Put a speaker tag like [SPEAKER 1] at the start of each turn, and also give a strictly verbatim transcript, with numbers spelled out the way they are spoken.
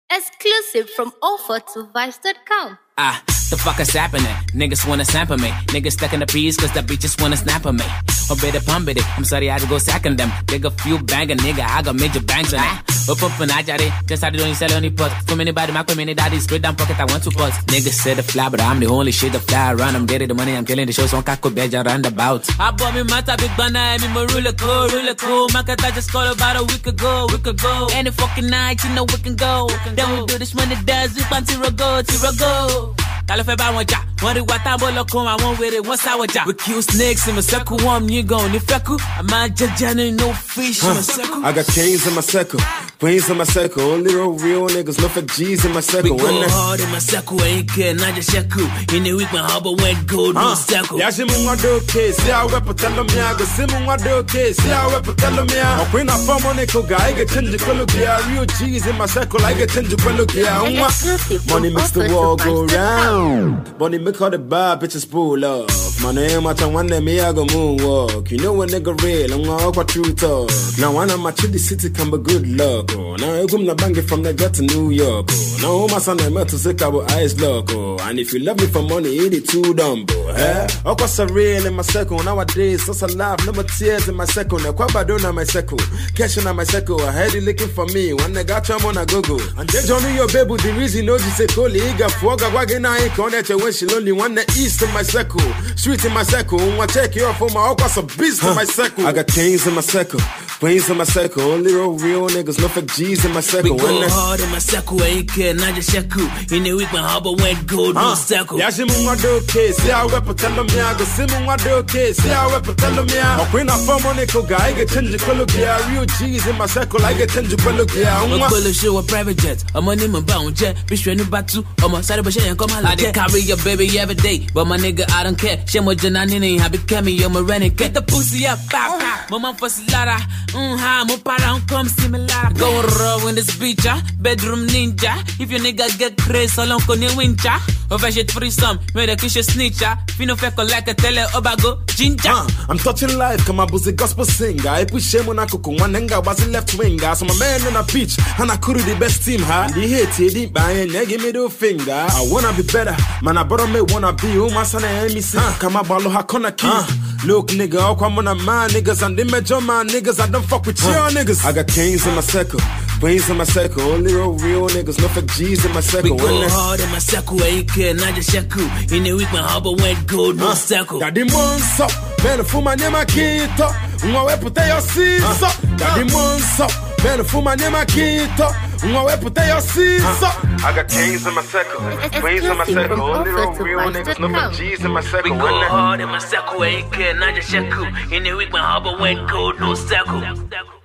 [SPEAKER 1] Exclusive from offer to vice dot com.
[SPEAKER 2] Ah, the fuck is happening? Niggas wanna sample me. Niggas stuck in the peas cause the bitches wanna snap on me. Or better pump it. I'm sorry I had to go sacking them. Dig a few banger nigga, I got major bangs on it. Up up and I got it. Just how to do you sell only pot. From anybody, my community daddy straight down pocket, I want to put. Niggas said the fly, but I'm the only shit that fly around. I'm getting the money, I'm killing the show, so I'm kako beja roundabout. I bought me mata big banana, me marula cool, ruler cool. Market I just called about a week ago, week ago. Any fucking night, you know we can go. We can then go. We do this money does, we want to go, to go. Tell if I want ya, want it what I want to I want with it, once I want ya. We kill snakes in my circle, one you go, ni feku. I'm a jajana, no fish in my circle.
[SPEAKER 3] I got chains in my circle, queens in my circle, only real real niggas, no fake G's in my circle.
[SPEAKER 2] We go hard in my circle, ain't care, not just shaku. In the week, my harbor went gold, no circle.
[SPEAKER 3] Yeah, she moon what do okay, see how we put tell me, I go Simon what do okay, see how we put tell me. I queen up for money, go guy, get change the color, yeah, real G's in my circle, I get change the color, yeah. Money makes the world go round. Money make all the bad bitches pull up. My name, I tell one day me, I go moonwalk. You know a nigga real, I'm gonna walk true talk. Now one of my chitty city come be good luck. Oh. Now I come to bang it from the gut to New York. Oh. Now my son, I'm to say cabo eyes lock. Oh. And if you love me for money, eat it too dumb. Eh? Oh, what's a real in my circle? Nowadays, such a laugh, no more tears in my circle. Now, quite bad on my circle. Cashing on my circle, I had it looking for me. When they got you, I'm on a go go. And they told me your baby, the reason knows you say, Collie, got four, got wagging I connect when she only one the east in my circle. Street in my circle, I check you off for my house, a beast in my circle. I got chains in my circle, queens in my circle, only real real niggas, no fake G's in my circle.
[SPEAKER 2] We go hard in my circle, ain't care, not just shaku. In the week, my harbor went gold, no circle.
[SPEAKER 3] Yeah, she moon what do okay, see how we put tell me, I go Simon what do okay, see how we put tell me. I queen up for money, go guy, I get change the color, yeah, real G's in my circle, I get change the color, yeah.
[SPEAKER 2] I'm gonna show a private jet, I'm on him and bound jet, bitch, when you back to, I'm a side of a shit and come out. I did carry your baby every day, but my nigga, I don't care. She more janani, I became me, you're my renegade. Get the pussy up, back, back. Mama for Slara, mm ha, mo para, come see me lara. Go raw in this bitch, bedroom ninja. If your nigga get crazy, so long con your wincha. Over shit free some, made a kisha snitcha. Fino feko like a tele obago, ginger.
[SPEAKER 3] Uh, I'm touching life, come on, buzy gospel singer. I push him when I cook one nigga was in left winger. So my man on a beach, and I could the best team, huh? The hate, he didn't buy and give me the finger. I wanna be better, man, I brought me wanna be who my son and me see. Come on, balo hakona key. Look, nigga, I'll come on a man niggas and they major man niggas. I don't fuck with you niggas. I got chains in my circle, queens in my circle, only real real niggas, no fake G's in my circle.
[SPEAKER 2] We go hard in my circle, ain't care, not just shaku. In the week, my harbor went gold, no circle.
[SPEAKER 3] Daddy monso, man, for my name I keep up. Mwa put your seats up. Daddy monso, man, for my name I keep up. Mwa put your seats up. I got chains in my circle, queens in my circle, only real real niggas, no fake G's in my circle.
[SPEAKER 2] We go hard in my circle, ain't care, not just shaku. In the week, my harbor went gold, no circle.